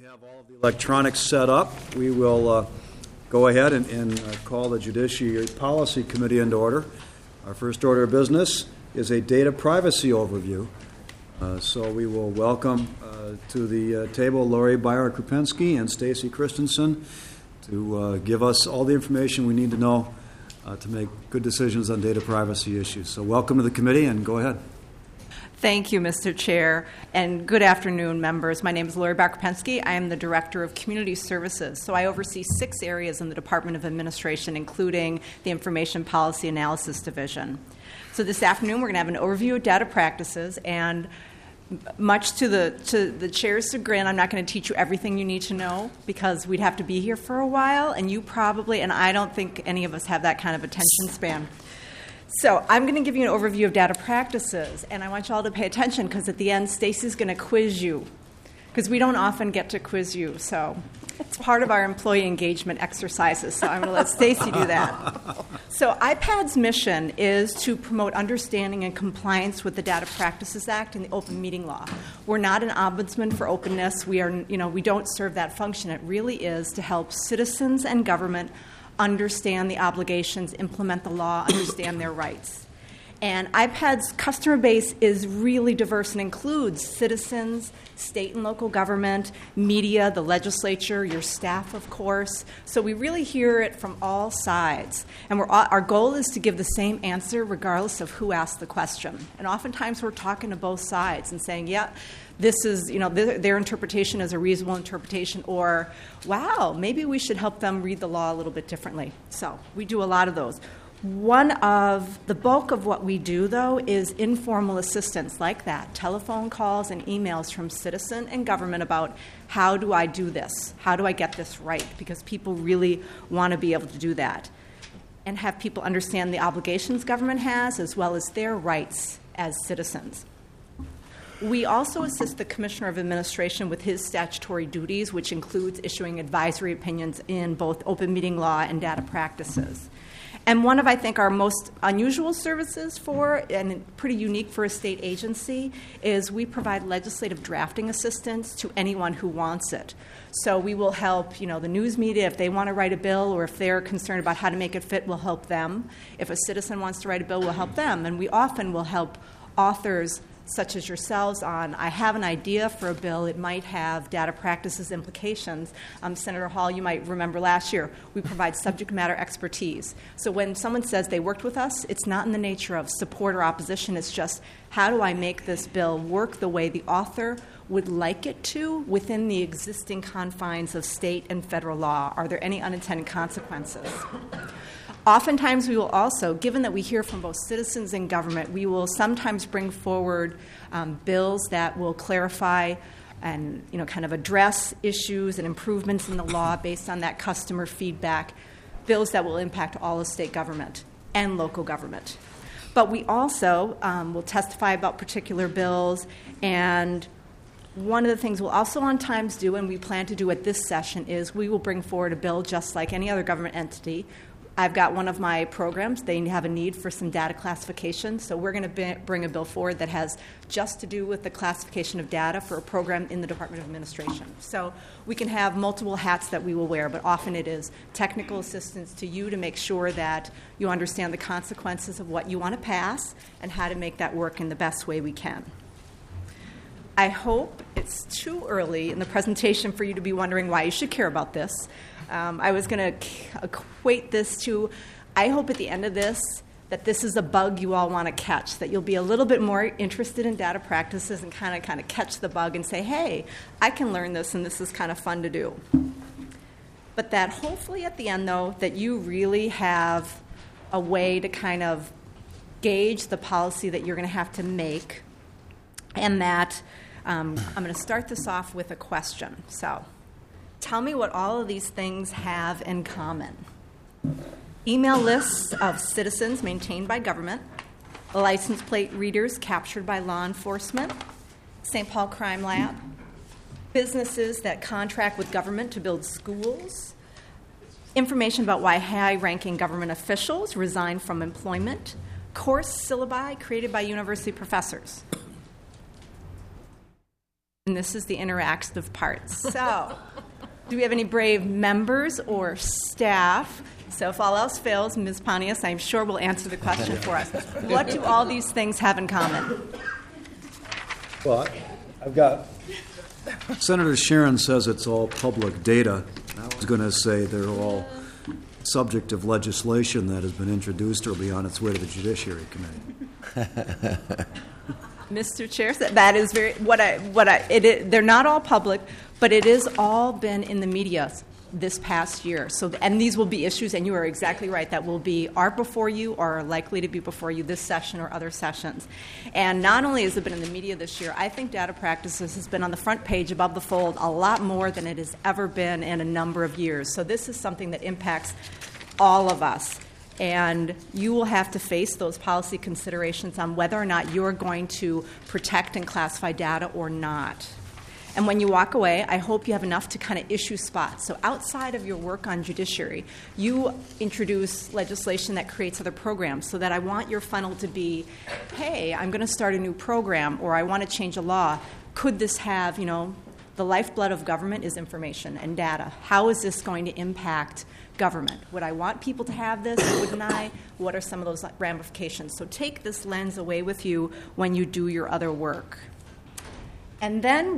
have all of the electronics set up, we will go ahead and call the Judiciary Policy Committee into order. Our first order of business is a data privacy overview. So we will welcome to the table Lori Byler-Krupinski and Stacy Christensen to give us all the information we need to know to make good decisions on data privacy issues. So welcome to the committee, and go ahead. Thank you, Mr. Chair, and good afternoon, members. My name is Lori Byler-Krupinski. I am the Director of Community Services, so I oversee 6 areas in the Department of Administration, including the Information Policy Analysis Division. So this afternoon, we're going to have an overview of data practices, and much to the chair's chagrin, I'm not going to teach you everything you need to know because we'd have to be here for a while, and you probably, and I don't think any of us have that kind of attention span. So I'm going to give you an overview of data practices, and I want you all to pay attention because at the end, Stacy's going to quiz you because we don't often get to quiz you. So it's part of our employee engagement exercises, so I'm going to let Stacy do that. So IPAD's mission is to promote understanding and compliance with the Data Practices Act and the Open Meeting Law. We're not an ombudsman for openness. We don't serve that function. It really is to help citizens and government understand the obligations, implement the law, understand their rights. And IPAD's customer base is really diverse and includes citizens, state and local government, media, the legislature, your staff, of course. So we really hear it from all sides. And our goal is to give the same answer regardless of who asked the question. And oftentimes we're talking to both sides and saying, yeah, this is, their interpretation is a reasonable interpretation, or, wow, maybe we should help them read the law a little bit differently. So we do a lot of those. One of the bulk of what we do, though, is informal assistance like that, telephone calls and emails from citizen and government about how do I do this? How do I get this right? Because people really want to be able to do that and have people understand the obligations government has as well as their rights as citizens. We also assist the Commissioner of Administration with his statutory duties, which includes issuing advisory opinions in both open meeting law and data practices. And one of, I think, our most unusual services for, and pretty unique for a state agency, is we provide legislative drafting assistance to anyone who wants it. So we will help, the news media, if they want to write a bill or if they're concerned about how to make it fit, we'll help them. If a citizen wants to write a bill, we'll help them. And we often will help authors such as yourselves on, I have an idea for a bill, it might have data practices implications. Senator Hall, you might remember last year, we provide subject matter expertise. So when someone says they worked with us, it's not in the nature of support or opposition, it's just how do I make this bill work the way the author would like it to within the existing confines of state and federal law? Are there any unintended consequences? Oftentimes we will also, given that we hear from both citizens and government, we will sometimes bring forward bills that will clarify and kind of address issues and improvements in the law based on that customer feedback, bills that will impact all of state government and local government. But we also will testify about particular bills, and one of the things we'll also on times do, and we plan to do at this session, is we will bring forward a bill just like any other government entity. I've got one of my programs. They have a need for some data classification, so we're going to bring a bill forward that has just to do with the classification of data for a program in the Department of Administration. So we can have multiple hats that we will wear, but often it is technical assistance to you to make sure that you understand the consequences of what you want to pass and how to make that work in the best way we can. I hope it's too early in the presentation for you to be wondering why you should care about this. I was going to equate this to, I hope at the end of this that this is a bug you all want to catch, that you'll be a little bit more interested in data practices and kind of catch the bug and say, hey, I can learn this and this is kind of fun to do. But that hopefully at the end, though, that you really have a way to kind of gauge the policy that you're going to have to make, and that I'm going to start this off with a question. So tell me what all of these things have in common. Email lists of citizens maintained by government, license plate readers captured by law enforcement, St. Paul Crime Lab, businesses that contract with government to build schools, information about why high-ranking government officials resign from employment, course syllabi created by university professors. And this is the interactive part. So, do we have any brave members or staff? So if all else fails, Ms. Pontius, I'm sure will answer the question for us. What do all these things have in common? Well, I've got Senator Sharon says it's all public data. I was going to say they're all subject of legislation that has been introduced or will be on its way to the Judiciary Committee. Mr. Chair, that is very they're not all public, but it has all been in the media this past year. So, and these will be issues, and you are exactly right, that are before you or are likely to be before you this session or other sessions. And not only has it been in the media this year, I think data practices has been on the front page above the fold a lot more than it has ever been in a number of years. So this is something that impacts all of us. And you will have to face those policy considerations on whether or not you're going to protect and classify data or not. And when you walk away, I hope you have enough to kind of issue spots. So outside of your work on judiciary, you introduce legislation that creates other programs, so that I want your funnel to be, hey, I'm going to start a new program, or I want to change a law. Could this have, the lifeblood of government is information and data. How is this going to impact government? Would I want people to have this? Wouldn't I? What are some of those ramifications? So take this lens away with you when you do your other work. And then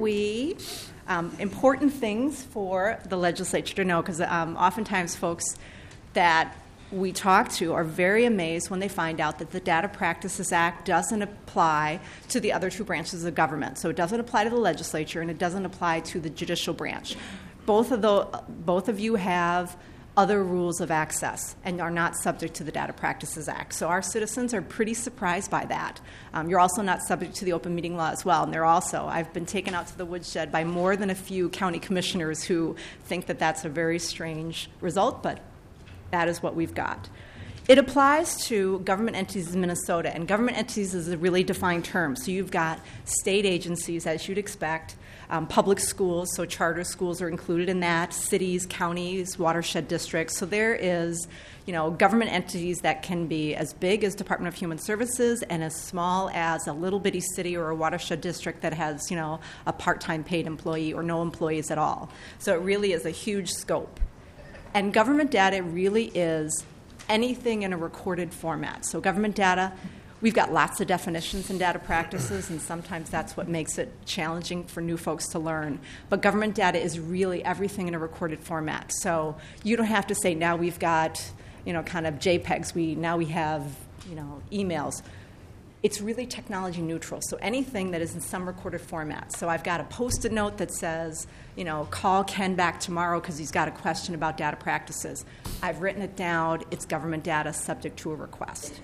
important things for the legislature to know, because oftentimes folks that we talk to are very amazed when they find out that the Data Practices Act doesn't apply to the other two branches of government. So it doesn't apply to the legislature, and it doesn't apply to the judicial branch. Both of you have other rules of access and are not subject to the Data Practices Act. So our citizens are pretty surprised by that. You're also not subject to the open meeting law as well. And I've been taken out to the woodshed by more than a few county commissioners who think that that's a very strange result, but that is what we've got. It applies to government entities in Minnesota, and government entities is a really defined term. So you've got state agencies, as you'd expect, public schools, so charter schools are included in that, cities, counties, watershed districts. So there is, government entities that can be as big as Department of Human Services and as small as a little bitty city or a watershed district that has, a part-time paid employee or no employees at all. So it really is a huge scope. And government data really is anything in a recorded format. So government data, we've got lots of definitions in data practices, and sometimes that's what makes it challenging for new folks to learn. But government data is really everything in a recorded format. So you don't have to say, now we've got, kind of JPEGs. Now we have, emails. It's really technology neutral. So anything that is in some recorded format. So I've got a Post-it note that says, call Ken back tomorrow because he's got a question about data practices. I've written it down. It's government data subject to a request.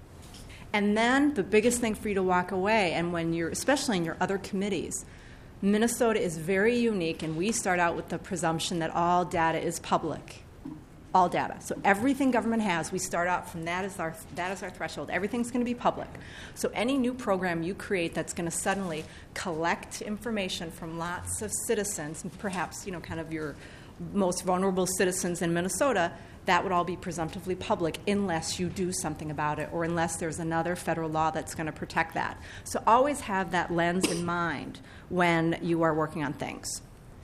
And then the biggest thing for you to walk away, and especially in your other committees, Minnesota is very unique, and we start out with the presumption that all data is public. All data. So everything government has, we start out from that is our threshold. Everything's going to be public. So any new program you create that's going to suddenly collect information from lots of citizens, perhaps kind of your most vulnerable citizens in Minnesota, that would all be presumptively public unless you do something about it or unless there's another federal law that's going to protect that. So always have that lens in mind when you are working on things.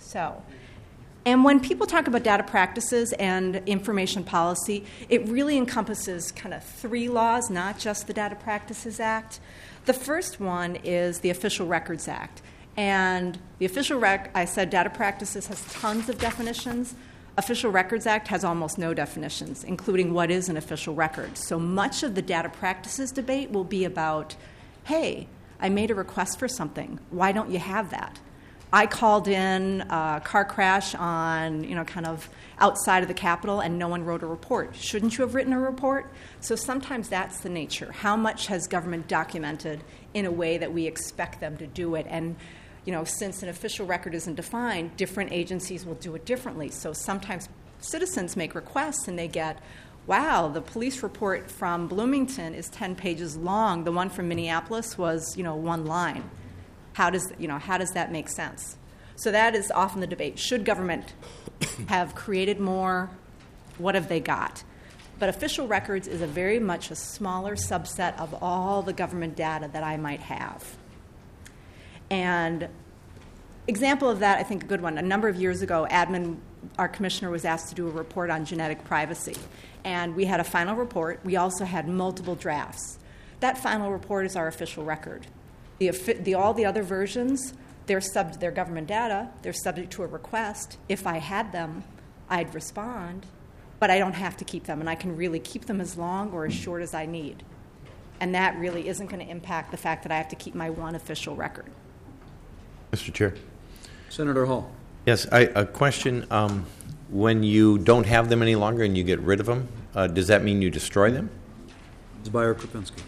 And when people talk about data practices and information policy, it really encompasses kind of three laws, not just the Data Practices Act. The first one is the Official Records Act. And the I said data practices has tons of definitions. Official Records Act has almost no definitions, including what is an official record. So much of the data practices debate will be about, hey, I made a request for something. Why don't you have that? I called in a car crash on, kind of outside of the Capitol, and no one wrote a report. Shouldn't you have written a report? So sometimes that's the nature. How much has government documented in a way that we expect them to do it? And, since an official record isn't defined, different agencies will do it differently. So sometimes citizens make requests and they get, wow, the police report from Bloomington is 10 pages long. The one from Minneapolis was, one line. How does that make sense? So that is often the debate. Should government have created more? What have they got? But official records is very much a smaller subset of all the government data that I might have. And Example of that, I think a good one. A number of years ago, our commissioner was asked to do a report on genetic privacy. And we had a final report. We also had multiple drafts. That final report is our official record. All the other versions, they're government data. They're subject to a request. If I had them, I'd respond. But I don't have to keep them, and I can really keep them as long or as short as I need. And that really isn't going to impact the fact that I have to keep my one official record. Mr. Chair. Senator Hall. Yes, a question. When you don't have them any longer and you get rid of them, does that mean you destroy them? Ms. Byer-Krupinski.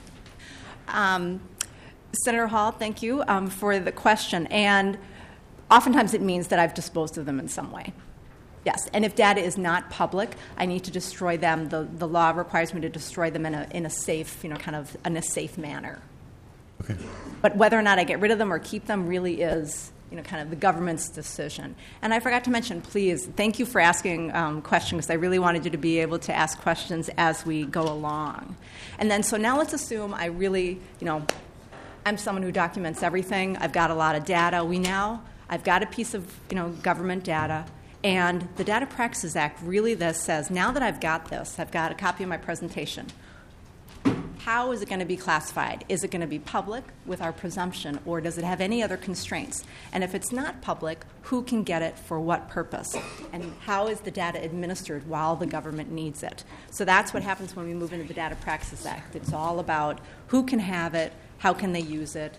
Senator Hall, thank you for the question. And oftentimes it means that I've disposed of them in some way. Yes, and if data is not public, I need to destroy them. The law requires me to destroy them in a safe, in a safe manner. Okay. But whether or not I get rid of them or keep them really is, kind of the government's decision. And I forgot to mention, please, thank you for asking questions. I really wanted you to be able to ask questions as we go along. And then, so now let's assume I really, I'm someone who documents everything. I've got a lot of data. I've got a piece of, government data. And the Data Practices Act really says, now that I've got this, I've got a copy of my presentation, how is it going to be classified? Is it going to be public with our presumption, or does it have any other constraints? And if it's not public, who can get it for what purpose? And how is the data administered while the government needs it? So that's what happens when we move into the Data Practices Act. It's all about who can have it, how can they use it.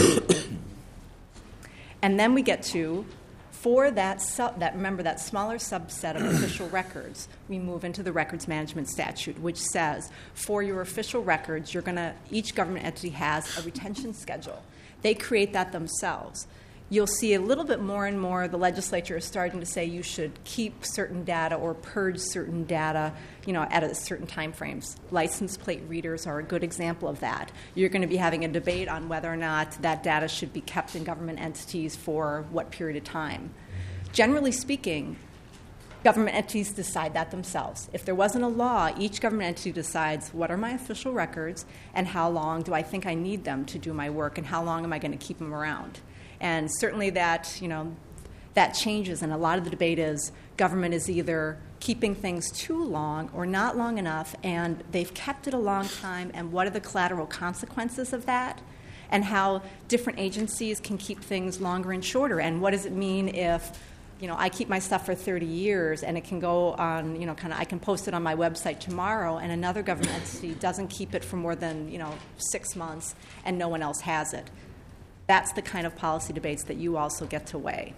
And then we get to, for that smaller subset of official records, we move into the Records Management Statute, which says for your official records, each government entity has a retention schedule. They create that themselves. You'll see a little bit more and more the legislature is starting to say you should keep certain data or purge certain data, at a certain time frames. License plate readers are a good example of that. You're going to be having a debate on whether or not that data should be kept in government entities for what period of time. Generally speaking, government entities decide that themselves. If there wasn't a law, each government entity decides what are my official records and how long do I think I need them to do my work and how long am I going to keep them around. And certainly that changes, and a lot of the debate is government is either keeping things too long or not long enough, and they've kept it a long time, and what are the collateral consequences of that, and how different agencies can keep things longer and shorter, and what does it mean if I keep my stuff for 30 years and it can go on, I can post it on my website tomorrow, and another government entity doesn't keep it for more than 6 months and no one else has it. That's the kind of policy debates that you also get to weigh.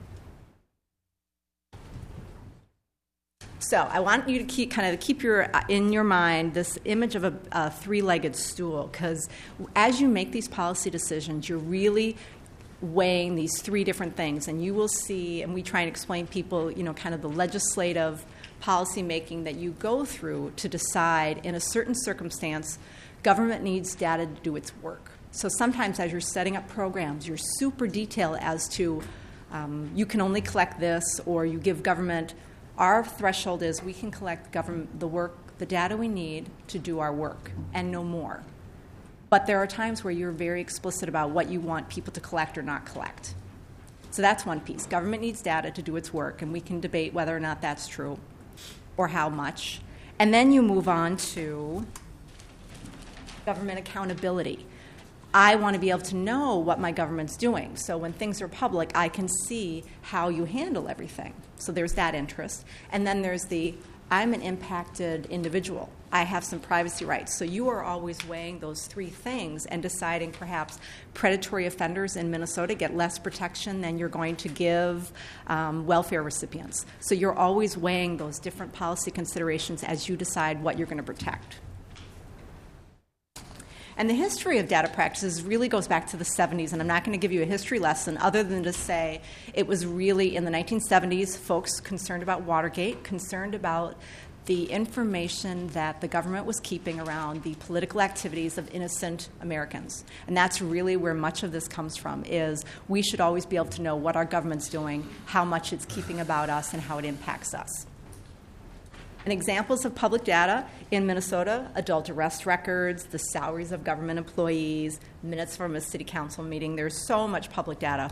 So I want you to keep in your mind this image of a three-legged stool, because as you make these policy decisions, you're really weighing these three different things, and you will see, and we try and explain people, kind of the legislative policy making that you go through to decide in a certain circumstance, government needs data to do its work. So sometimes as you're setting up programs, you're super detailed as to you can only collect this, or you give government, our threshold is we can collect the data we need to do our work and no more. But there are times where you're very explicit about what you want people to collect or not collect. So that's one piece. Government needs data to do its work, and we can debate whether or not that's true or how much. And then you move on to government accountability. I want to be able to know what my government's doing. So when things are public, I can see how you handle everything. So there's that interest. And then there's I'm an impacted individual. I have some privacy rights. So you are always weighing those three things and deciding perhaps predatory offenders in Minnesota get less protection than you're going to give welfare recipients. So you're always weighing those different policy considerations as you decide what you're going to protect. And the history of data practices really goes back to the 70s, and I'm not going to give you a history lesson other than to say it was really in the 1970s, folks concerned about Watergate, concerned about the information that the government was keeping around the political activities of innocent Americans. And that's really where much of this comes from, is we should always be able to know what our government's doing, how much it's keeping about us, and how it impacts us. And examples of public data in Minnesota: adult arrest records, the salaries of government employees, minutes from a city council meeting. There's so much public data,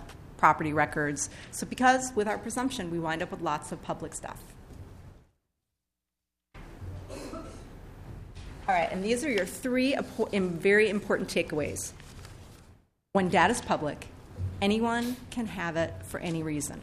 property records. So because with our presumption, we wind up with lots of public stuff. All right, and these are your three very important takeaways. When data is public, anyone can have it for any reason,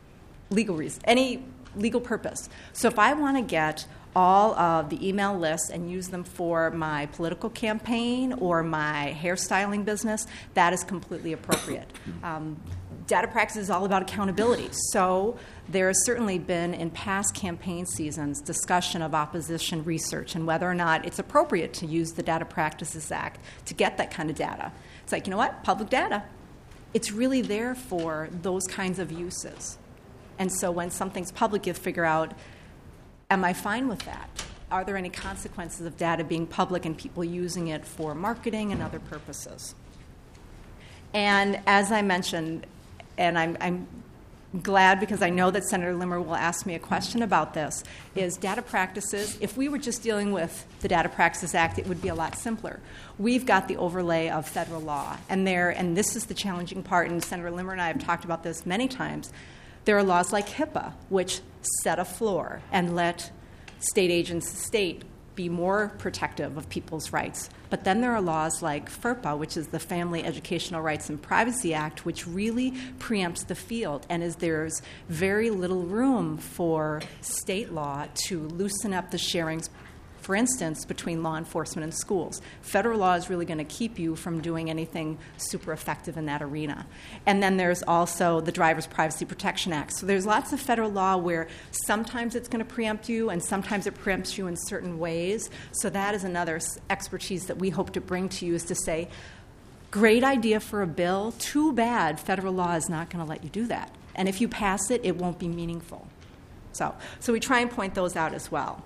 any legal purpose. So if I want to get all of the email lists and use them for my political campaign or my hairstyling business, that is completely appropriate. Data practice is all about accountability. So there has certainly been, in past campaign seasons, discussion of opposition research and whether or not it's appropriate to use the Data Practices Act to get that kind of data. It's like, you know what? Public data. It's really there for those kinds of uses. And so when something's public, you figure out, am I fine with that? Are there any consequences of data being public and people using it for marketing and other purposes? And as I mentioned, and I'm glad because I know that Senator Limmer will ask me a question about this, is data practices. If we were just dealing with the Data Practices Act, it would be a lot simpler. We've got the overlay of federal law, and this is the challenging part, and Senator Limmer and I have talked about this many times. There are laws like HIPAA, which set a floor and let state be more protective of people's rights. But then there are laws like FERPA, which is the Family Educational Rights and Privacy Act, which really preempts the field. And there's very little room for state law to loosen up the sharings, for instance, between law enforcement and schools. Federal law is really going to keep you from doing anything super effective in that arena. And then there's also the Driver's Privacy Protection Act. So there's lots of federal law where sometimes it's going to preempt you and sometimes it preempts you in certain ways. So that is another expertise that we hope to bring to you, is to say, great idea for a bill, too bad federal law is not going to let you do that. And if you pass it, it won't be meaningful. So we try and point those out as well.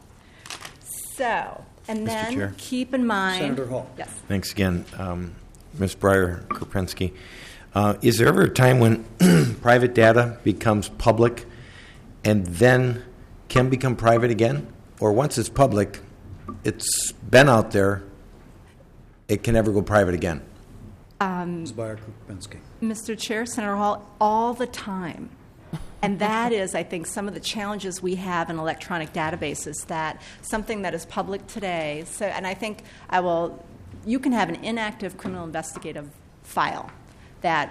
So, and Mr. then Chair. keep in mind... Senator Hall. Yes. Thanks again, Ms. Breyer-Kurpensky. Is there ever a time when private data becomes public and then can become private again? Or once it's public, it's been out there, it can never go private again? Ms. Breyer-Kurpensky. Mr. Chair, Senator Hall, all the time. And that is, I think, some of the challenges we have in electronic databases, that something that is public today, and I think you can have an inactive criminal investigative file that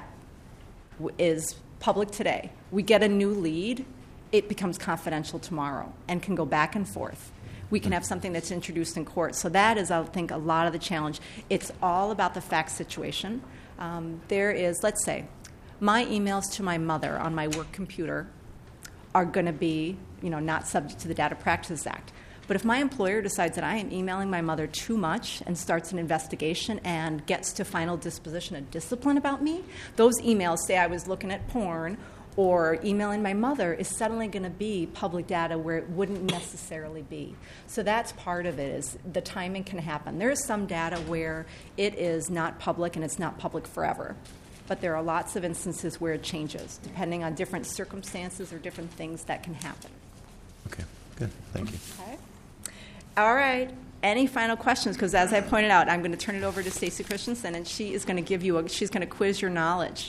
is public today. We get a new lead, it becomes confidential tomorrow and can go back and forth. We can have something that's introduced in court. So that is, I think, a lot of the challenge. It's all about the fact situation. There is, let's say, my emails to my mother on my work computer are going to be, not subject to the Data Practices Act. But if my employer decides that I am emailing my mother too much and starts an investigation and gets to final disposition of discipline about me, those emails, say I was looking at porn or emailing my mother, is suddenly going to be public data where it wouldn't necessarily be. So that's part of it, is the timing can happen. There is some data where it is not public and it's not public forever. But there are lots of instances where it changes, depending on different circumstances or different things that can happen. Okay, good. Thank you. Okay. All right. Any final questions? Because as I pointed out, I'm going to turn it over to Stacey Christensen, and she is going to she's going to quiz your knowledge.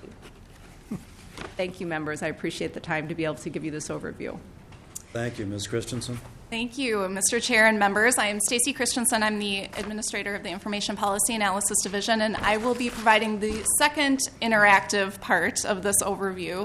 Thank you, members. I appreciate the time to be able to give you this overview. Thank you, Ms. Christensen. Thank you, Mr. Chair and members. I am Stacey Christensen. I'm the Administrator of the Information Policy Analysis Division, and I will be providing the second interactive part of this overview.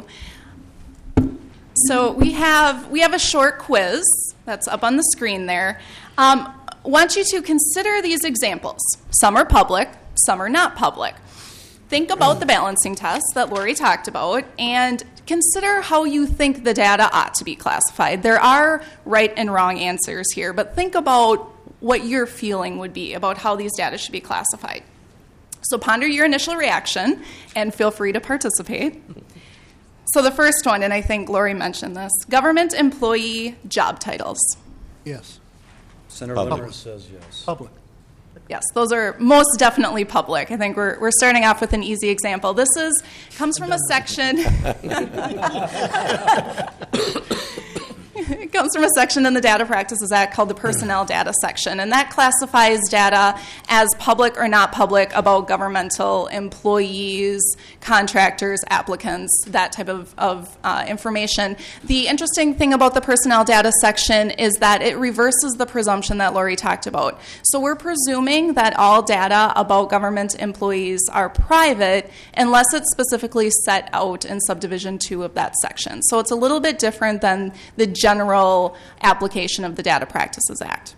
So we have a short quiz that's up on the screen there. I want you to consider these examples. Some are public, some are not public. Think about the balancing test that Lori talked about and consider how you think the data ought to be classified. There are right and wrong answers here, but think about what your feeling would be about how these data should be classified. So ponder your initial reaction and feel free to participate. So the first one, and I think Lori mentioned this, government employee job titles. Yes. Senator Public. Limmer says yes. Public. Yes, those are most definitely public. I think we're starting off with an easy example. This comes from a section. It comes from a section in the Data Practices Act called the Personnel Data section, and that classifies data as public or not public about governmental employees, contractors, applicants, that type of information. The interesting thing about the Personnel Data section is that it reverses the presumption that Lori talked about. So we're presuming that all data about government employees are private unless it's specifically set out in subdivision 2 of that section. So it's a little bit different than the general application of the Data Practices Act.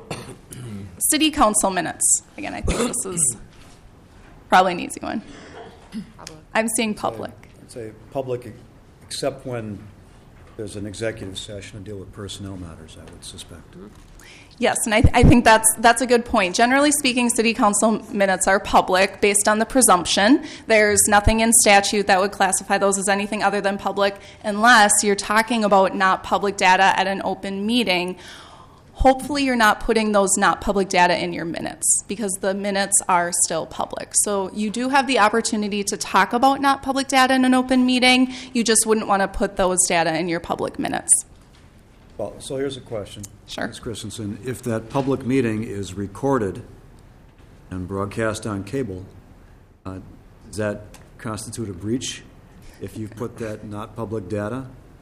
City Council minutes. Again, I think this is probably an easy one. I'm seeing public. I'd say public, except when there's an executive session to deal with personnel matters, I would suspect. Yes, and I think that's a good point. Generally speaking, city council minutes are public based on the presumption. There's nothing in statute that would classify those as anything other than public unless you're talking about not public data at an open meeting. Hopefully you're not putting those not public data in your minutes because the minutes are still public. So you do have the opportunity to talk about not public data in an open meeting. You just wouldn't want to put those data in your public minutes. Well, so here's a question. Sure. Ms. Christensen, if that public meeting is recorded and broadcast on cable, does that constitute a breach if you put that not public data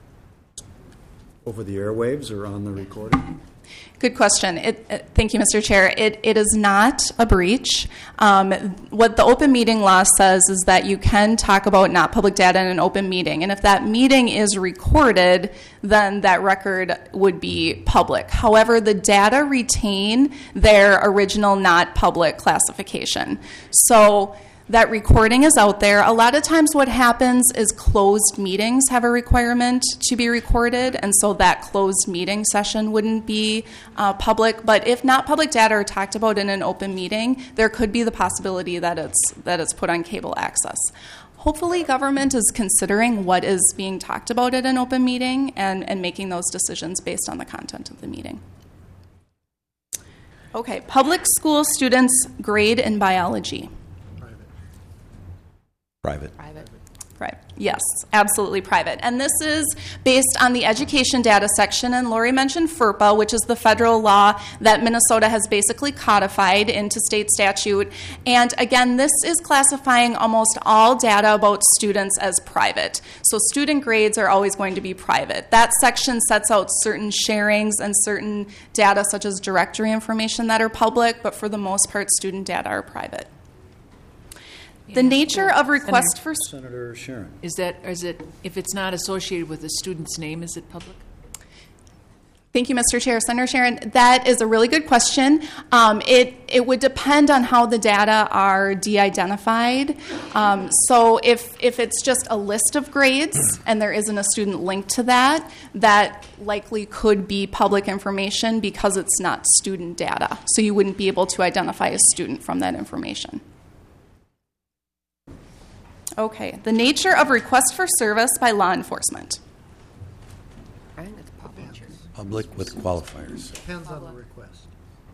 over the airwaves or on the recording? Good question. Thank you, Mr. Chair. It is not a breach. What the open meeting law says is that you can talk about not public data in an open meeting. And if that meeting is recorded, then that record would be public. However, the data retain their original not public classification. So that recording is out there. A lot of times what happens is closed meetings have a requirement to be recorded, and so that closed meeting session wouldn't be public. But if not public data are talked about in an open meeting, there could be the possibility that it's put on cable access. Hopefully government is considering what is being talked about at an open meeting and making those decisions based on the content of the meeting. Okay, public school students' grade in biology. Private. Right. Yes, absolutely private. And this is based on the education data section, and Lori mentioned FERPA, which is the federal law that Minnesota has basically codified into state statute. And again, this is classifying almost all data about students as private. So student grades are always going to be private. That section sets out certain sharings and certain data such as directory information that are public, but for the most part, student data are private. The nature of request for... Senator Sharon. Is it, if it's not associated with a student's name, is it public? Thank you, Mr. Chair. Senator Sharon, that is a really good question. It would depend on how the data are de-identified. So if it's just a list of grades and there isn't a student linked to that, that likely could be public information because it's not student data. So you wouldn't be able to identify a student from that information. Okay, the nature of request for service by law enforcement. I think it's public. Public with qualifiers. Depends on the request.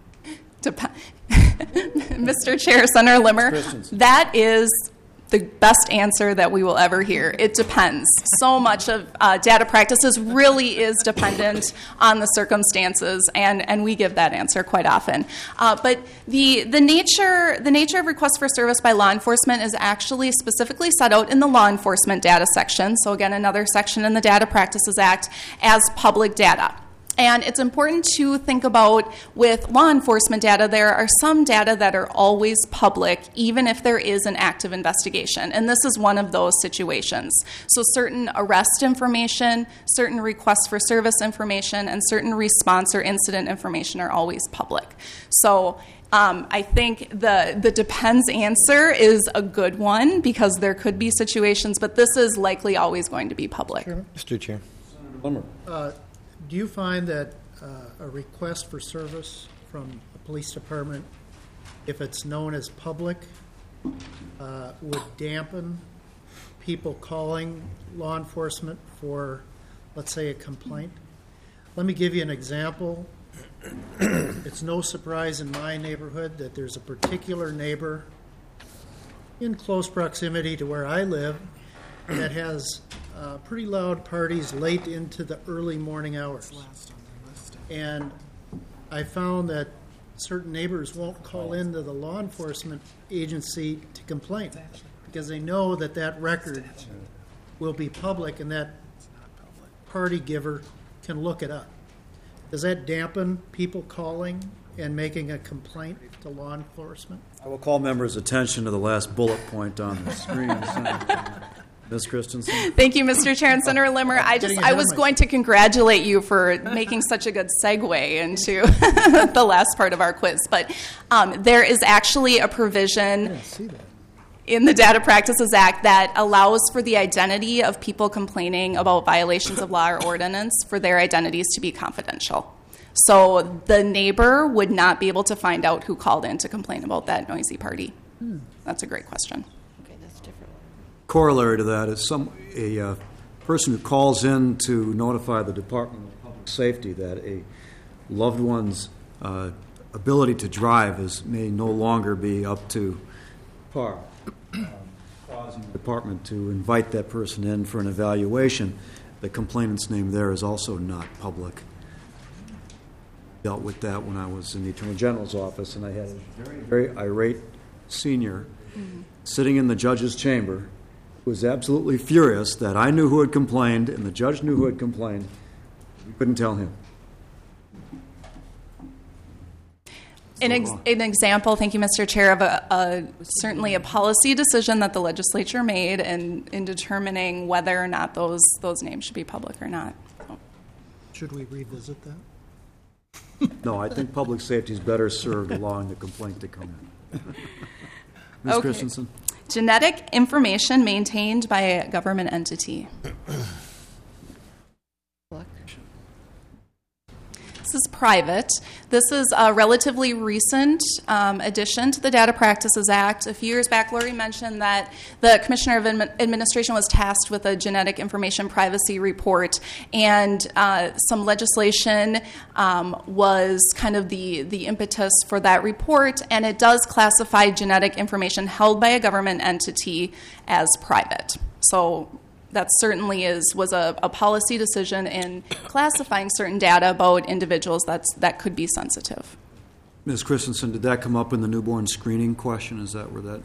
Mr. Chair, Senator Limmer, that is the best answer that we will ever hear. It depends. So much of data practices really is dependent on the circumstances, and we give that answer quite often. But the nature of request for service by law enforcement is actually specifically set out in the law enforcement data section. So again, another section in the Data Practices Act as public data. And it's important to think about with law enforcement data, there are some data that are always public, even if there is an active investigation. And this is one of those situations. So certain arrest information, certain requests for service information, and certain response or incident information are always public. So I think the depends answer is a good one because there could be situations, but this is likely always going to be public. Chairman? Mr. Chair. Limmer. Do you find that a request for service from a police department, if it's known as public, would dampen people calling law enforcement for, let's say, a complaint? Let me give you an example. It's no surprise in my neighborhood that there's a particular neighbor in close proximity to where I live that has pretty loud parties late into the early morning hours. And I found that certain neighbors won't call into the law enforcement agency to complain because they know that that record will be public and that party giver can look it up. Does that dampen people calling and making a complaint to law enforcement? I will call members' attention to the last bullet point on the screen. Ms. Christensen? Thank you, Mr. Chair and Senator Limmer. I was going to congratulate you for making such a good segue into the last part of our quiz. But there is actually a provision in the Data Practices Act that allows for the identity of people complaining about violations of law or ordinance for their identities to be confidential. So the neighbor would not be able to find out who called in to complain about that noisy party. That's a great question. Corollary to that is a person who calls in to notify the Department of Public Safety that a loved one's ability to drive may no longer be up to par, causing the department to invite that person in for an evaluation. The complainant's name there is also not public. Dealt with that when I was in the Attorney General's office, and I had a very irate senior sitting in the judge's chamber who was absolutely furious that I knew who had complained and the judge knew who had complained. We couldn't tell him. An example, thank you, Mr. Chair, of certainly a policy decision that the legislature made in determining whether or not those names should be public or not. Should we revisit that? No, I think public safety is better served allowing the complaint to come in. Ms. Okay. Christensen? Genetic information maintained by a government entity. This is private. This is a relatively recent addition to the Data Practices Act. A few years back, Lori mentioned that the Commissioner of Administration was tasked with a genetic information privacy report, and some legislation was kind of the impetus for that report, and it does classify genetic information held by a government entity as private. So that certainly was a policy decision in classifying certain data about individuals that could be sensitive. Ms. Christensen, did that come up in the newborn screening question? Is that where that...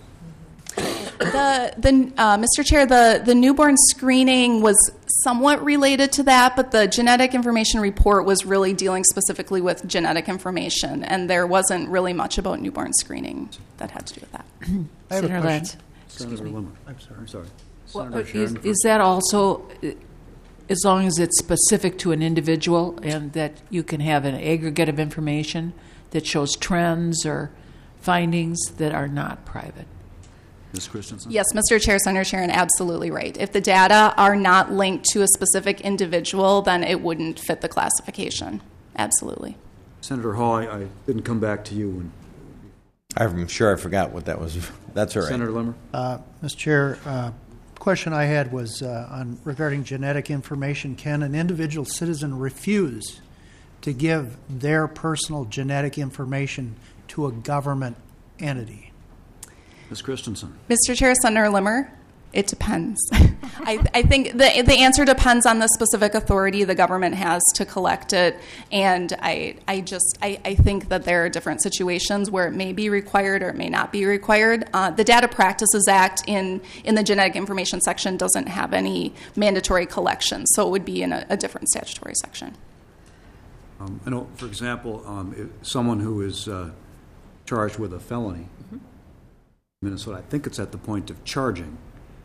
Mr. Chair, the newborn screening was somewhat related to that, but the genetic information report was really dealing specifically with genetic information, and there wasn't really much about newborn screening that had to do with that. I have a Senator question. Lance. Senator Limmer. I'm sorry. Well, Senator Sharon. is that also, as long as it's specific to an individual and that you can have an aggregate of information that shows trends or findings that are not private? Ms. Christensen? Yes, Mr. Chair, Senator Sharon, absolutely right. If the data are not linked to a specific individual, then it wouldn't fit the classification. Absolutely. Senator Hall, I didn't come back to you. When I'm sure I forgot what that was. That's all right. Senator Limmer? Mr. Chair, question I had was regarding genetic information. Can an individual citizen refuse to give their personal genetic information to a government entity? Ms. Christensen? Mr. Chair, Senator Limmer, it depends. I think the answer depends on the specific authority the government has to collect it, and I think that there are different situations where it may be required or it may not be required. The Data Practices Act in the genetic information section doesn't have any mandatory collection, so it would be in a different statutory section. I know, for example, someone who is charged with a felony in Minnesota, I think it's at the point of charging,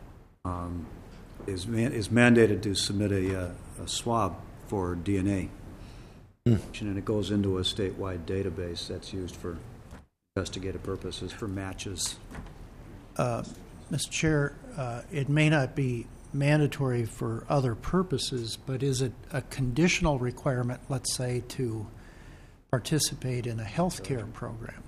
is mandated to submit a swab for DNA. And it goes into a statewide database that's used for investigative purposes, for matches. Mr. Chair, it may not be mandatory for other purposes, but is it a conditional requirement, let's say, to participate in a health care program?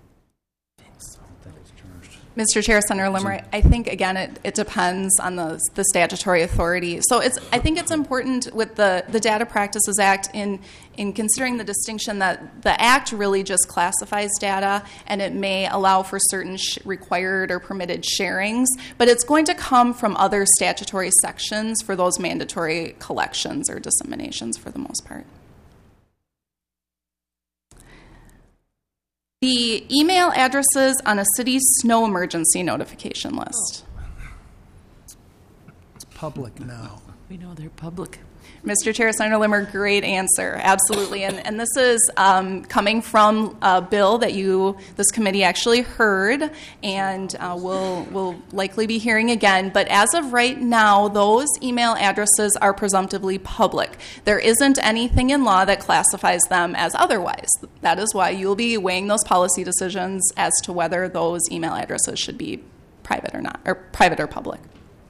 Mr. Chair, Senator Limmer, I think, again, it depends on the statutory authority. So I think it's important with the Data Practices Act in considering the distinction that the Act really just classifies data, and it may allow for certain required or permitted sharings, but it's going to come from other statutory sections for those mandatory collections or disseminations for the most part. The email addresses on a city's snow emergency notification list. It's public now. We know they're public. Mr. Chair, Senator Limmer, great answer. Absolutely. And this is coming from a bill that this committee actually heard, and we'll likely be hearing again. But as of right now, those email addresses are presumptively public. There isn't anything in law that classifies them as otherwise. That is why you'll be weighing those policy decisions as to whether those email addresses should be private or not, or private or public.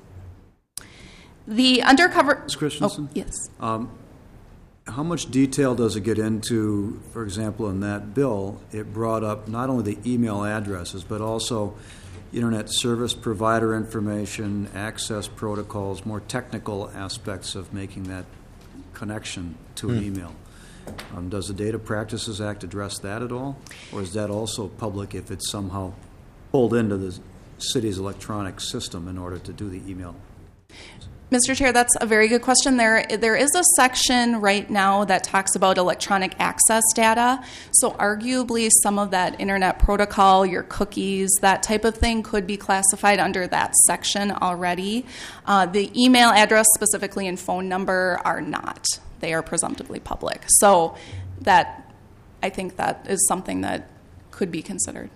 The undercover. Ms. Christensen? Oh, yes. How much detail does it get into, for example, in that bill, it brought up not only the email addresses, but also internet service provider information, access protocols, more technical aspects of making that connection to an email. Does the Data Practices Act address that at all? Or is that also public if it's somehow pulled into the city's electronic system in order to do the email? Mr. Chair, that's a very good question. There is a section right now that talks about electronic access data. So arguably some of that internet protocol, your cookies, that type of thing could be classified under that section already. The email address specifically and phone number are not. They are presumptively public. So I think that is something that could be considered.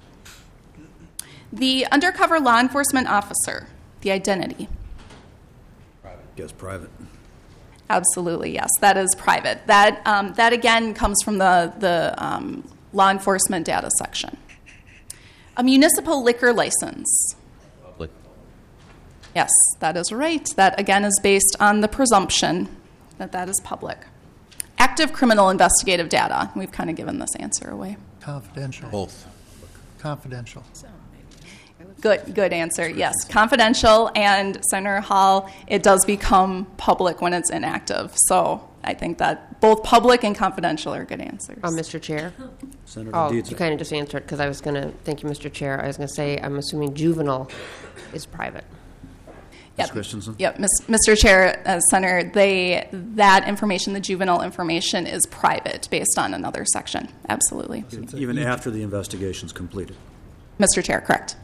The undercover law enforcement officer, the identity. Yes, private. Absolutely, yes. That is private. That again comes from the law enforcement data section. A municipal liquor license. Public. Yes, that is right. That again is based on the presumption that is public. Active criminal investigative data. We've kind of given this answer away. Confidential. Both. Confidential. Good answer. Yes, confidential, and Senator Hall, it does become public when it's inactive. So I think that both public and confidential are good answers. Mr. Chair? Senator Oh, Dietz. you kind of just answered because I was going to, thank you, Mr. Chair. I was going to say, I'm assuming juvenile is private. Ms. Christensen? Yep, Mr. Chair, Senator, that information, the juvenile information, is private based on another section. Absolutely. Even after the investigation's completed. Mr. Chair, correct.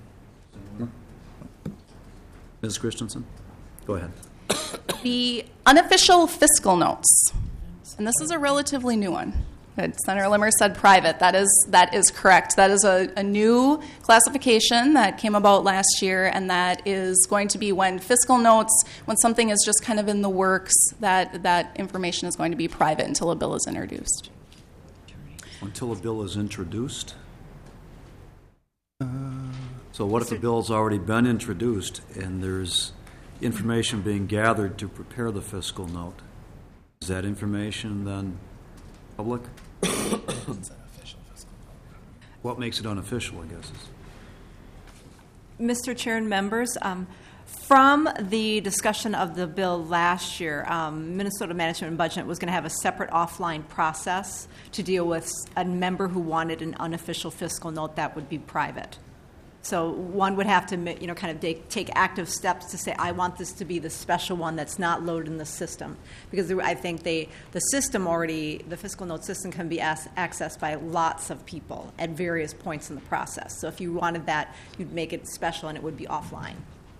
Ms. Christensen? Go ahead. The unofficial fiscal notes, and this is a relatively new one. Senator Limmer said private. That is correct. That is a new classification that came about last year, and that is going to be when fiscal notes, when something is just kind of in the works, that information is going to be private until a bill is introduced. Until a bill is introduced? So what if a bill's already been introduced and there's information being gathered to prepare the fiscal note? Is that information then public? What makes it unofficial, I guess? Mr. Chair and members, from the discussion of the bill last year, Minnesota Management and Budget was going to have a separate offline process to deal with a member who wanted an unofficial fiscal note that would be private. So one would have to, kind of take active steps to say, I want this to be the special one that's not loaded in the system. Because I think the fiscal note system can be accessed by lots of people at various points in the process. So if you wanted that, you'd make it special and it would be offline.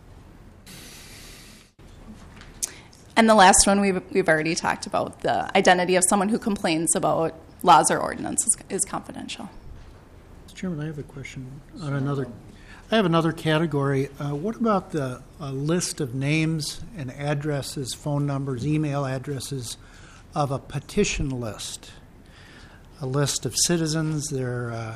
And the last one we've already talked about, the identity of someone who complains about laws or ordinances is confidential. Mr. Chairman, I have a question on another. I have another category. What about the list of names and addresses, phone numbers, email addresses of a petition list? A list of citizens they're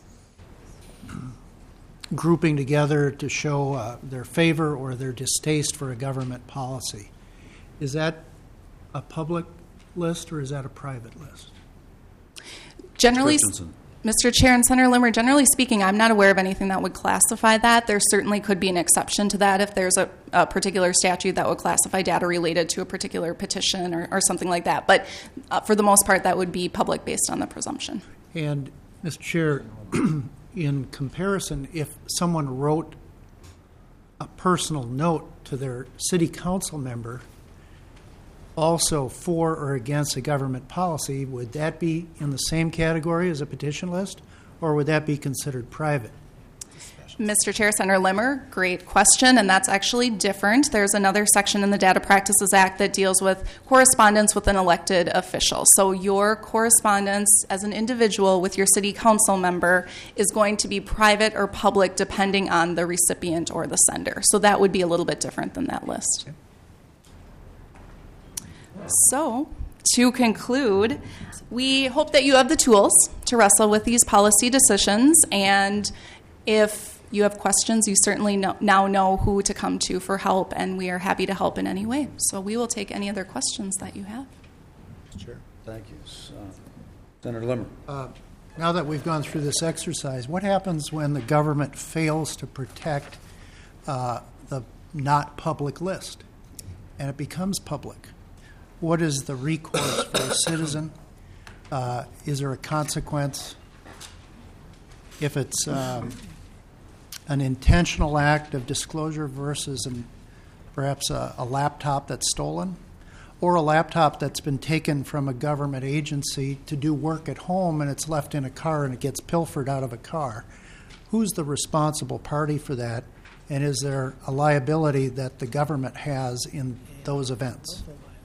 grouping together to show their favor or their distaste for a government policy. Is that a public list or is that a private list? Generally, Mr. Chair and Senator Limmer, generally speaking, I'm not aware of anything that would classify that. There certainly could be an exception to that if there's a particular statute that would classify data related to a particular petition or something like that. But for the most part, that would be public based on the presumption. And, Mr. Chair, in comparison, if someone wrote a personal note to their city council member also for or against a government policy, would that be in the same category as a petition list, or would that be considered private? Mr. Chair, Senator Limmer, great question, and that's actually different. There's another section in the Data Practices Act that deals with correspondence with an elected official. So your correspondence as an individual with your city council member is going to be private or public depending on the recipient or the sender. So that would be a little bit different than that list. So, to conclude, we hope that you have the tools to wrestle with these policy decisions, and if you have questions, you certainly now know who to come to for help, and we are happy to help in any way. So we will take any other questions that you have. Sure. Thank you. Senator Limmer. Now that we've gone through this exercise, what happens when the government fails to protect the not public list and it becomes public? What is the recourse for a citizen? Is there a consequence if it's an intentional act of disclosure versus perhaps a laptop that's stolen, or a laptop that's been taken from a government agency to do work at home and it's left in a car and it gets pilfered out of a car? Who's the responsible party for that, and is there a liability that the government has in those events?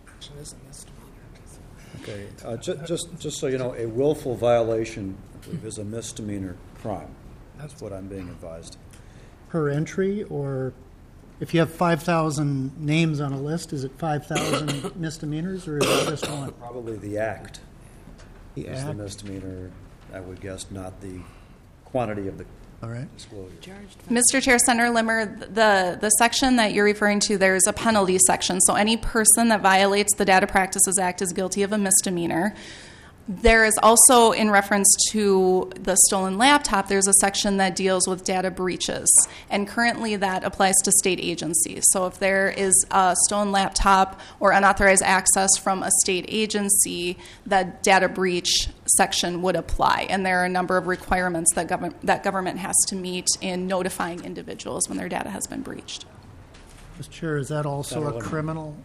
Okay, just so you know, a willful violation is a misdemeanor crime. That's what I'm being advised. Per entry, or if you have 5,000 names on a list, is it 5,000 misdemeanors, or is it just one? Probably the act The is the act? misdemeanor, I would guess, not the quantity of the All right. disclosure. Mr. Chair, Senator Limmer, the section that you're referring to, there's a penalty section. So any person that violates the Data Practices Act is guilty of a misdemeanor. There is also, in reference to the stolen laptop, there's a section that deals with data breaches. And currently that applies to state agencies. So if there is a stolen laptop or unauthorized access from a state agency, the data breach section would apply. And there are a number of requirements that government has to meet in notifying individuals when their data has been breached. Mr. Chair, is that also a criminal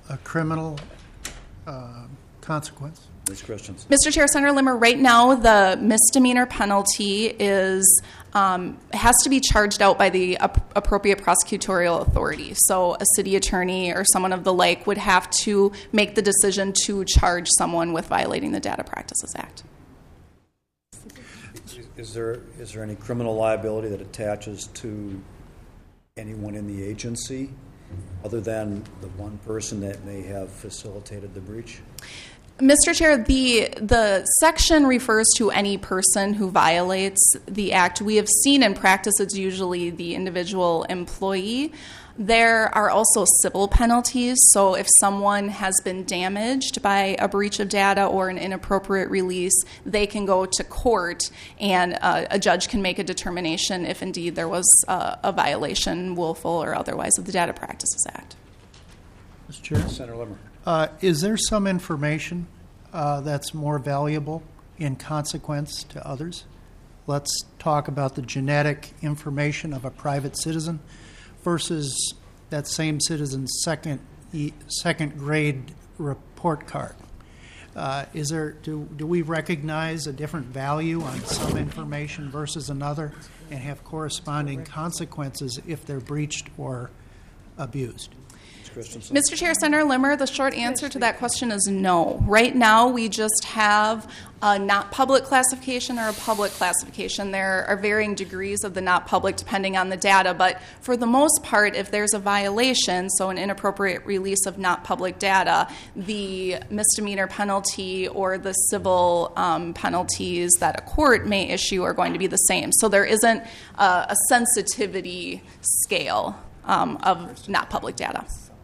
consequence? Ms. Christensen. Mr. Chair, Senator Limmer, right now the misdemeanor penalty is has to be charged out by the appropriate prosecutorial authority. So a city attorney or someone of the like would have to make the decision to charge someone with violating the Data Practices Act. Is there any criminal liability that attaches to anyone in the agency other than the one person that may have facilitated the breach? Mr. Chair, the section refers to any person who violates the act. We have seen in practice it's usually the individual employee. There are also civil penalties. So if someone has been damaged by a breach of data or an inappropriate release, they can go to court and a judge can make a determination if indeed there was a violation, willful or otherwise, of the Data Practices Act. Mr. Chair? Senator Limmer. Is there some information that's more valuable in consequence to others? Let's talk about the genetic information of a private citizen versus that same citizen's second grade report card. Do we recognize a different value on some information versus another and have corresponding consequences if they're breached or abused? Mr. Chair, Senator Limmer, the short answer to that question is no. Right now, we just have a not public classification or a public classification. There are varying degrees of the not public depending on the data, but for the most part, if there's a violation, so an inappropriate release of not public data, the misdemeanor penalty or the civil penalties that a court may issue are going to be the same. So there isn't a sensitivity scale of not public data.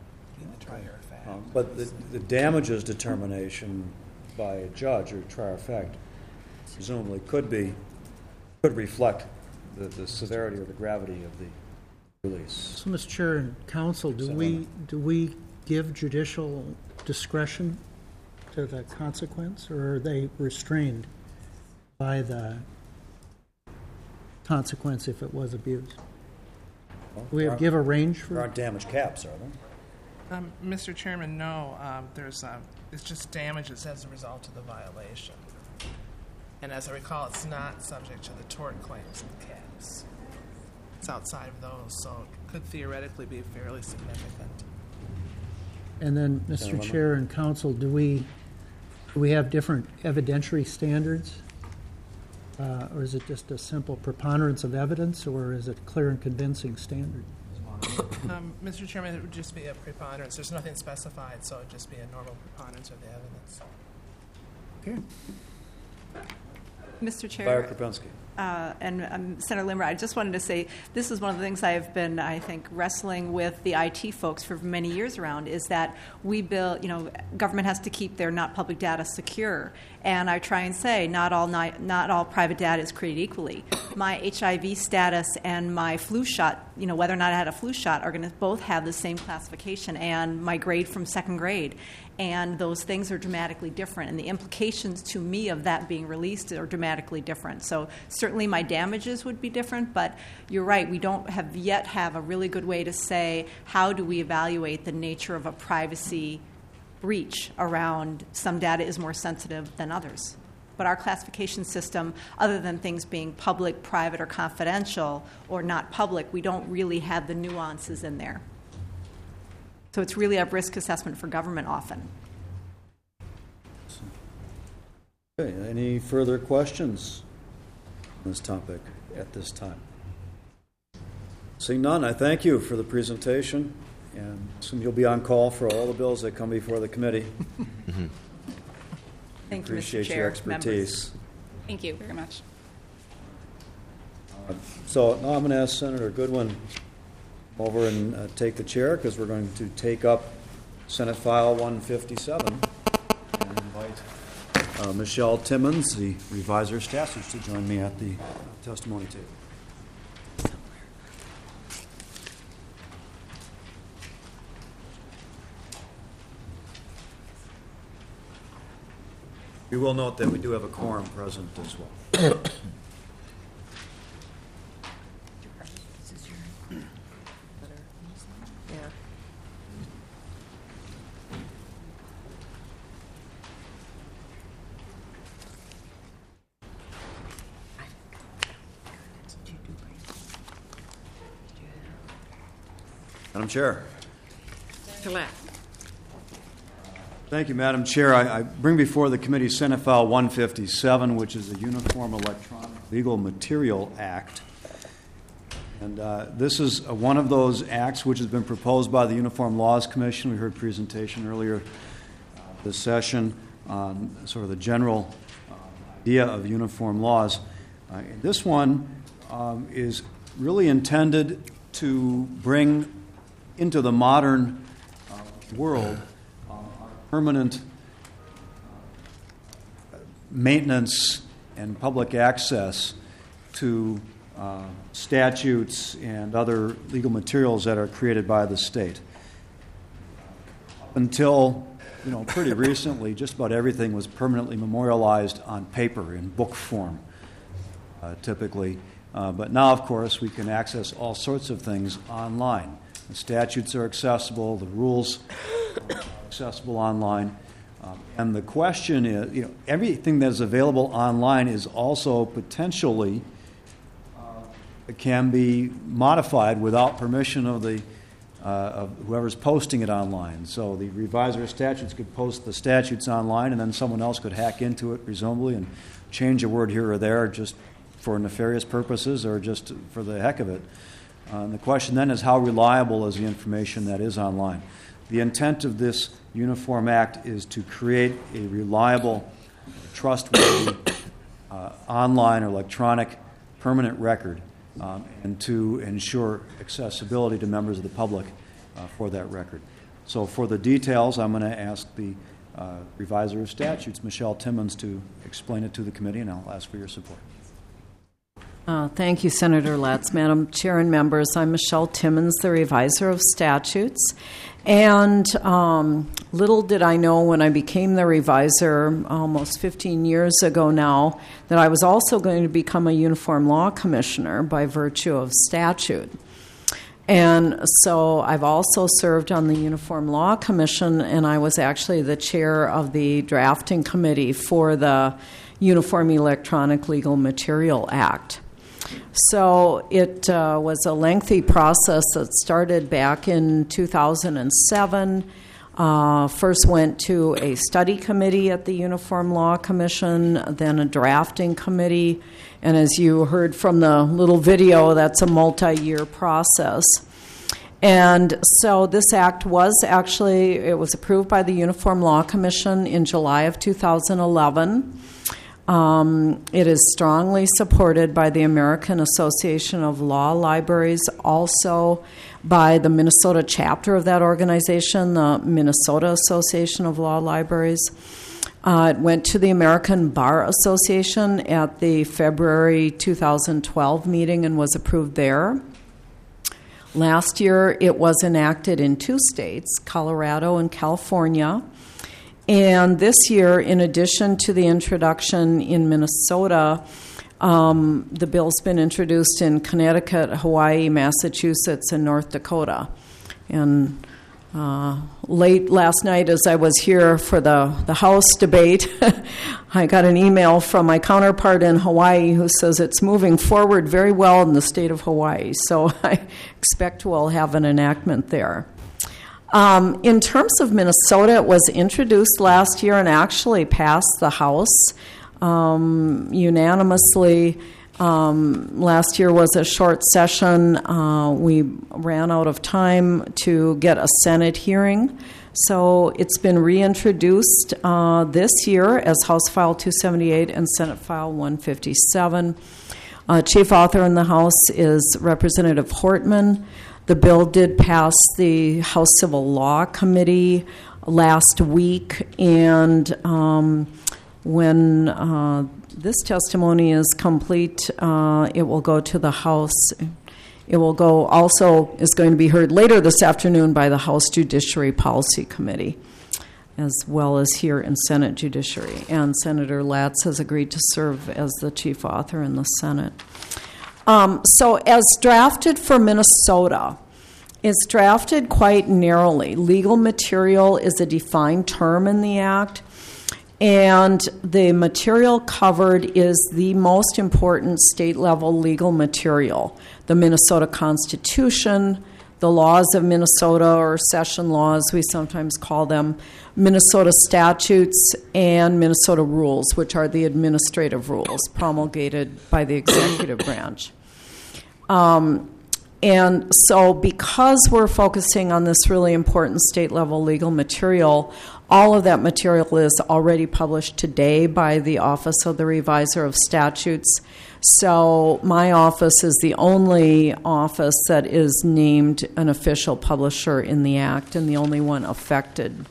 But the damages determination by a judge or trier of fact presumably could reflect the severity or the gravity of the release. So, Mr. Chair and Council, do we give judicial discretion to the consequence, or are they restrained by the consequence if it was abused? Well, Do we give a range there for? aren't damage caps, are there? Mr. Chairman, no. It's just damages as a result of the violation. And as I recall, it's not subject to the tort claims and caps. It's outside of those, so it could theoretically be fairly significant. And then, Mr. Chair and Council, do we have different evidentiary standards? Or is it just a simple preponderance of evidence, or is it clear and convincing standard? Mr. Chairman, it would just be a preponderance. There's nothing specified, so it would just be a normal preponderance of the evidence. Okay. Mr. Chair. Vice Krupinski. And Senator Limmer, I just wanted to say this is one of the things I've been, I think, wrestling with the IT folks for many years around is that we build, government has to keep their not public data secure. And I try and say not all private data is created equally. My HIV status and my flu shot, whether or not I had a flu shot, are going to both have the same classification, and my grade from second grade. And those things are dramatically different, and the implications to me of that being released are dramatically different. So certainly my damages would be different, but you're right, we don't have a really good way to say how do we evaluate the nature of a privacy breach around some data is more sensitive than others. But our classification system, other than things being public, private, or confidential, or not public, we don't really have the nuances in there. So it's really a risk assessment for government often. Okay, any further questions on this topic at this time? Seeing none, I thank you for the presentation, and soon you'll be on call for all the bills that come before the committee. Thank you, Mr. Appreciate Chair, your expertise. members. Thank you very much. So now I'm going to ask Senator Goodwin over and take the chair, because we're going to take up Senate File 157 and invite Michelle Timmons, the reviser of statutes, to join me at the testimony table. We will note that we do have a quorum present as well. Madam Chair. Thank you, Madam Chair. I bring before the committee Senate File 157, which is the Uniform Electronic Legal Material Act. And this is one of those acts which has been proposed by the Uniform Laws Commission. We heard a presentation earlier this session on sort of the general idea of uniform laws. This one is really intended to bring into the modern world permanent maintenance and public access to statutes and other legal materials that are created by the state. Up until pretty recently, just about everything was permanently memorialized on paper in book form, typically. But now, of course, we can access all sorts of things online. The statutes are accessible, the rules are accessible online. And the question is, everything that is available online is also potentially can be modified without permission of whoever's posting it online. So the reviser of statutes could post the statutes online, and then someone else could hack into it, presumably, and change a word here or there just for nefarious purposes or just for the heck of it. And the question then is, how reliable is the information that is online? The intent of this Uniform Act is to create a reliable, trustworthy online or electronic permanent record and to ensure accessibility to members of the public for that record. So for the details, I'm going to ask the reviser of statutes, Michelle Timmons, to explain it to the committee, and I'll ask for your support. Thank you, Senator Latz. Madam Chair and members, I'm Michelle Timmons, the reviser of statutes. And little did I know when I became the reviser almost 15 years ago now that I was also going to become a uniform law commissioner by virtue of statute. And so I've also served on the Uniform Law Commission, and I was actually the chair of the drafting committee for the Uniform Electronic Legal Material Act. So it was a lengthy process that started back in 2007. First went to a study committee at the Uniform Law Commission, then a drafting committee, and as you heard from the little video, that's a multi-year process. And so this act was approved by the Uniform Law Commission in July of 2011. It is strongly supported by the American Association of Law Libraries, also by the Minnesota chapter of that organization, the Minnesota Association of Law Libraries. It went to the American Bar Association at the February 2012 meeting and was approved there. Last year, it was enacted in 2 states, Colorado and California. And this year, in addition to the introduction in Minnesota, the bill's been introduced in Connecticut, Hawaii, Massachusetts, and North Dakota. And late last night, as I was here for the House debate, I got an email from my counterpart in Hawaii who says it's moving forward very well in the state of Hawaii. So I expect we'll have an enactment there. In terms of Minnesota, it was introduced last year and actually passed the House unanimously. Last year was a short session. We ran out of time to get a Senate hearing. So it's been reintroduced this year as House File 278 and Senate File 157. Chief author in the House is Representative Hortman. The bill did pass the House Civil Law Committee last week, and when this testimony is complete, it will go to the House. It will go also, is going to be heard later this afternoon by the House Judiciary Policy Committee, as well as here in Senate Judiciary. And Senator Latz has agreed to serve as the chief author in the Senate. So as drafted for Minnesota, it's drafted quite narrowly. Legal material is a defined term in the Act, and the material covered is the most important state-level legal material. The Minnesota Constitution, the laws of Minnesota, or session laws, we sometimes call them, Minnesota statutes, and Minnesota rules, which are the administrative rules promulgated by the executive branch. And so because we're focusing on this really important state-level legal material, all of that material is already published today by the Office of the Reviser of Statutes. So my office is the only office that is named an official publisher in the Act and the only one affected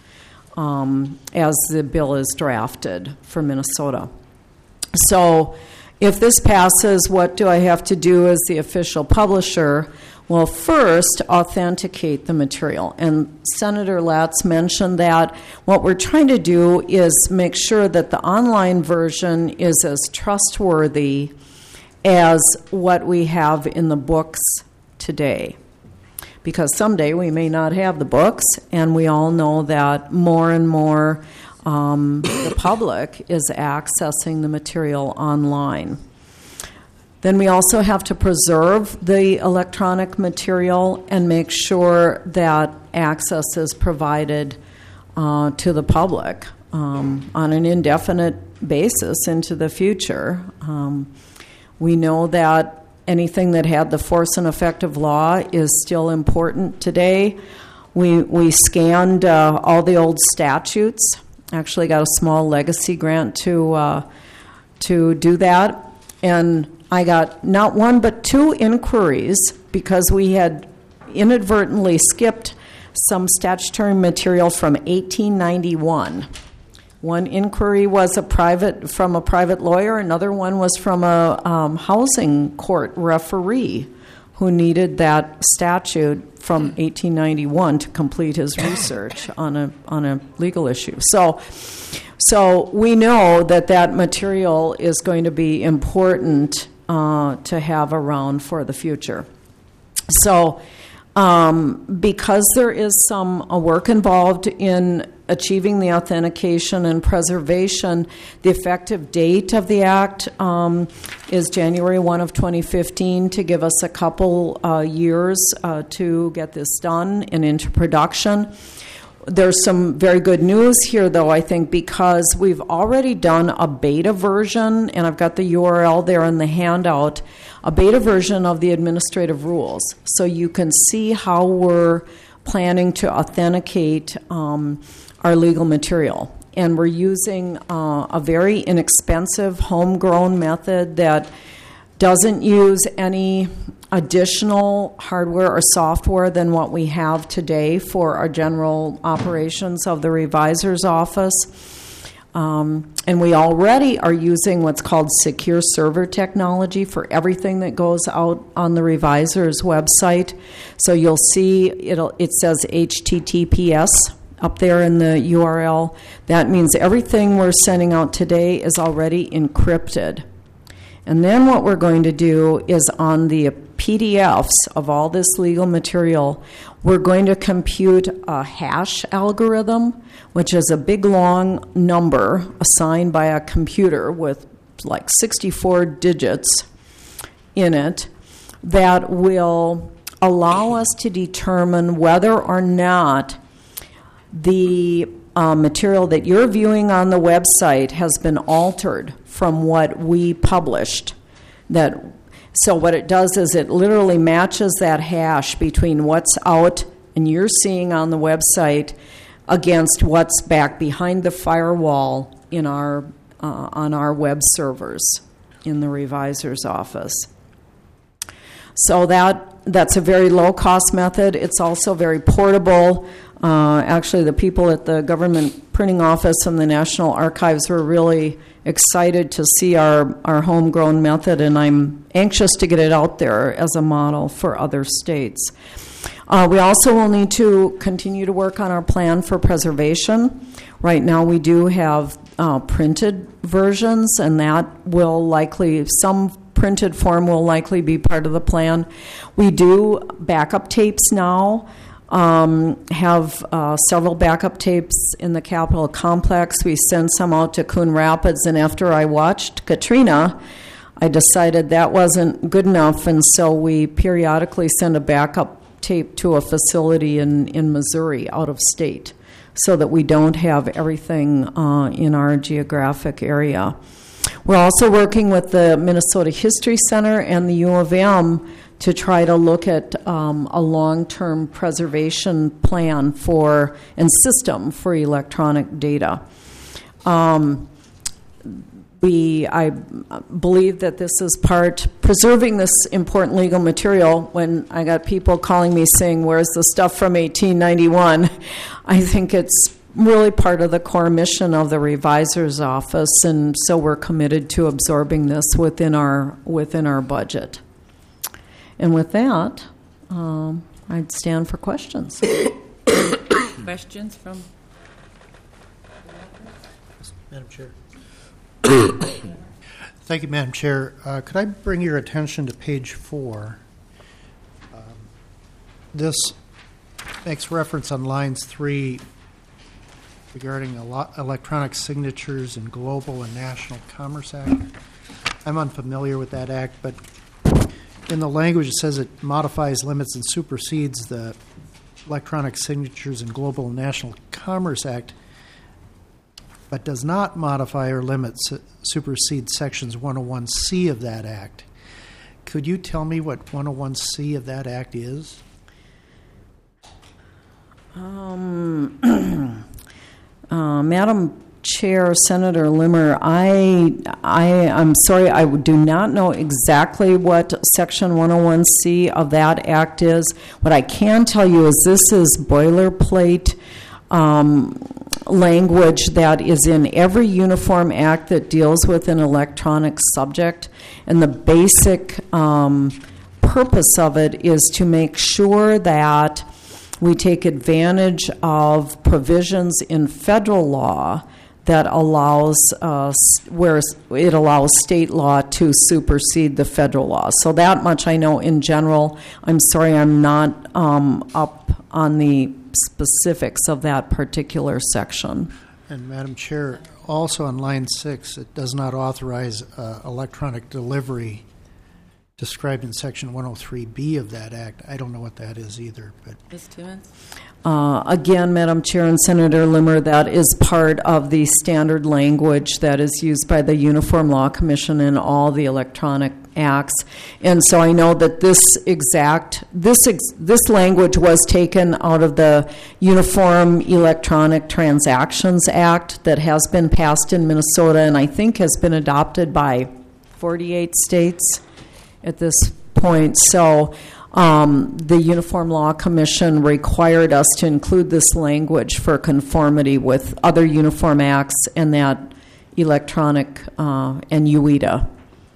as the bill is drafted for Minnesota. So if this passes, what do I have to do as the official publisher? Well, first, authenticate the material. And Senator Latz mentioned that. What we're trying to do is make sure that the online version is as trustworthy as what we have in the books today. Because someday we may not have the books, and we all know that more and more the public is accessing the material online. Then we also have to preserve the electronic material and make sure that access is provided to the public on an indefinite basis into the future. We know that anything that had the force and effect of law is still important today. We scanned all the old statutes. Actually got a small legacy grant to do that. And I got not one but 2 inquiries because we had inadvertently skipped some statutory material from 1891. One inquiry was from a private lawyer. Another one was from a housing court referee who needed that statute from 1891 to complete his research on a legal issue. So we know that material is going to be important to have around for the future. So Because there is some work involved in achieving the authentication and preservation, the effective date of the Act is January 1 of 2015 to give us a couple years to get this done and into production. There's some very good news here, though, I think, because we've already done a beta version, and I've got the URL there in the handout, a beta version of the administrative rules. So you can see how we're planning to authenticate our legal material. And we're using a very inexpensive homegrown method that doesn't use any additional hardware or software than what we have today for our general operations of the revisor's office. And we already are using what's called secure server technology for everything that goes out on the revisor's website. So you'll see it says HTTPS up there in the URL. That means everything we're sending out today is already encrypted. And then what we're going to do is on the PDFs of all this legal material, we're going to compute a hash algorithm, which is a big long number assigned by a computer with like 64 digits in it that will allow us to determine whether or not the material that you're viewing on the website has been altered from what we published. So what it does is it literally matches that hash between what's out and you're seeing on the website against what's back behind the firewall in our on our web servers in the revisor's office. So that's a very low-cost method. It's also very portable. Actually, the people at the Government Printing Office and the National Archives were really excited to see our homegrown method, and I'm anxious to get it out there as a model for other states. We also will need to continue to work on our plan for preservation. Right now we do have printed versions, and that will likely, some printed form will likely be part of the plan. We do backup tapes now. Have several backup tapes in the Capitol complex. We sent some out to Coon Rapids, and after I watched Katrina, I decided that wasn't good enough, and so we periodically send a backup tape to a facility in Missouri out of state so that we don't have everything in our geographic area. We're also working with the Minnesota History Center and the U of M to try to look at a long-term preservation plan for and system for electronic data. I believe that this is preserving this important legal material. When I got people calling me saying, "Where's the stuff from 1891?" I think it's really part of the core mission of the revisor's office, and so we're committed to absorbing this within our budget. And with that, I'd stand for questions. Questions from? Madam Chair. Thank you, Madam Chair. Could I bring your attention to page 4? This makes reference on lines 3 regarding electronic signatures and Global and National Commerce Act. I'm unfamiliar with that act, but in the language it says it modifies, limits, and supersedes the Electronic Signatures and Global and National Commerce Act, but does not modify or limit, supersede sections 101C of that act. Could you tell me what 101C of that act is? Madam Chair, Senator Limmer, I'm sorry, I do not know exactly what Section 101C of that act is. What I can tell you is this is boilerplate language that is in every uniform act that deals with an electronic subject, and the basic purpose of it is to make sure that we take advantage of provisions in federal law that allows where it allows state law to supersede the federal law. So that much I know in general. I'm sorry I'm not up on the specifics of that particular section. And Madam Chair, also on line 6, it does not authorize electronic delivery described in Section 103B of that Act. I don't know what that is either. But Ms. Timmons? Again, Madam Chair and Senator Limmer, that is part of the standard language that is used by the Uniform Law Commission in all the electronic acts. And so I know that this language was taken out of the Uniform Electronic Transactions Act that has been passed in Minnesota and I think has been adopted by 48 states at this point. So the Uniform Law Commission required us to include this language for conformity with other uniform acts and that electronic and UEDA.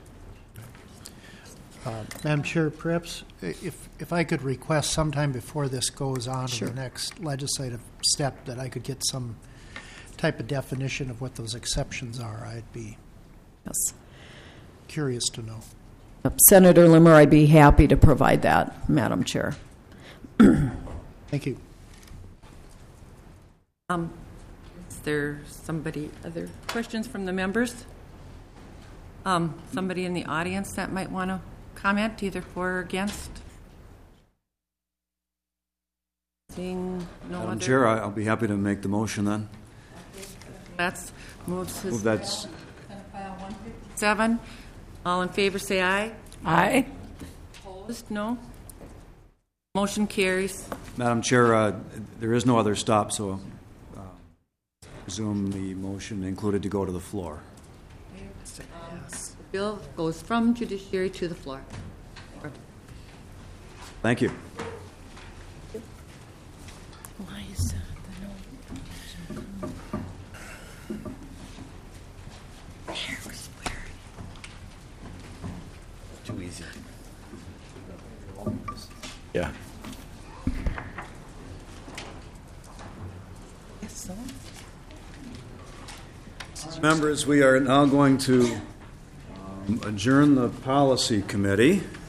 Madam Chair, perhaps if I could request sometime before this goes on to the next legislative step that I could get some type of definition of what those exceptions are, I'd be curious to know. Senator Limmer, I'd be happy to provide that, Madam Chair. Thank you. Is there other questions from the members? Somebody in the audience that might want to comment, either for or against? Seeing no Madam other. Chair, I'll be happy to make the motion then. That's moves his. Move that's 7. All in favor, say aye. Aye. Opposed, no. Motion carries. Madam Chair, there is no other stop, so presume the motion included to go to the floor. The bill goes from judiciary to the floor. Thank you. Why is that? Too easy. Yeah. Members, we are now going to adjourn the policy committee.